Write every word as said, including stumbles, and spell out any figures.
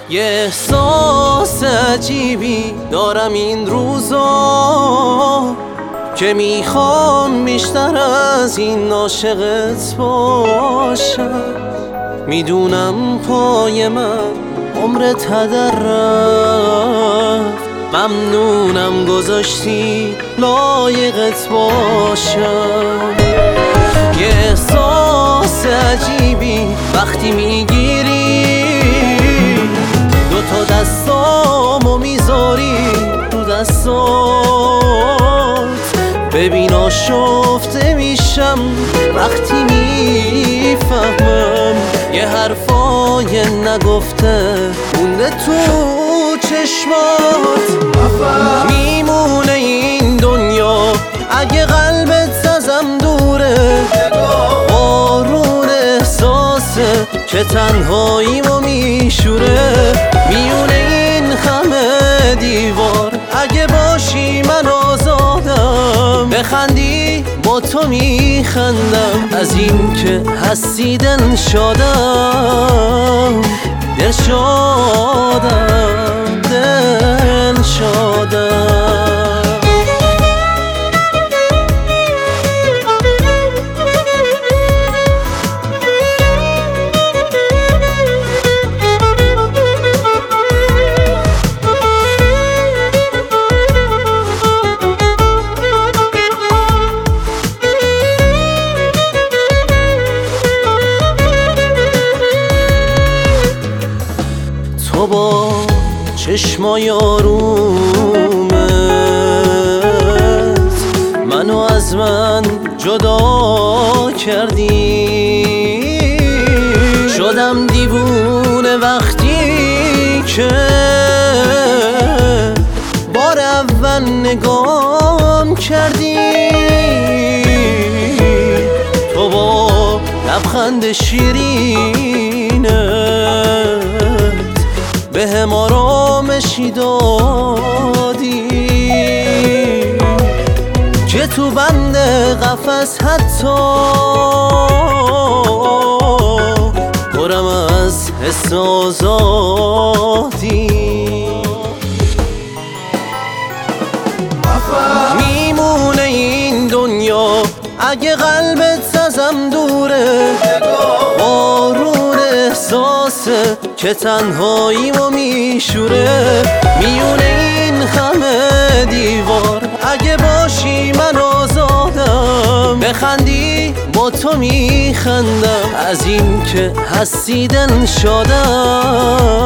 یه احساس عجیبی دارم این روزا که میخوام بیشتر از این عاشقت باشم. میدونم پای من عمرت هدر رفت، ممنونم گذاشتی لایقت باشم. یه احساس عجیبی وقتی میگیری دوتا دستامو میذاری رو دستات، ببین آشفته میشم وقتی میفهمم یه حرفای نگفته مونده تو چشمات. میمونه این دنیا اگه قلبت ازم دوره، بارون احساسه که تنهاییمو میشوره. میونه این همه دیوار اگه باشی من آزادم، بخندی با تو میخندم، از این که هستی دل شادم، دل شادم، دل شادم. تو با چشمای آرومت منو از من جدا کردی، شدم دیوونه وقتی که بار اول نگام کردی. تو با لبخند شیرینت به هم آرامشی دادی که تو بند قفس حتی پرم از حس آزادی. میمونه این دنیا اگه قلبت ازم دوره، بارون احساسه که تنهاییمو میشوره. میونه این همه دیوار اگه باشی من آزادم، بخندی با تو میخندم، از این که هستی دل شادم،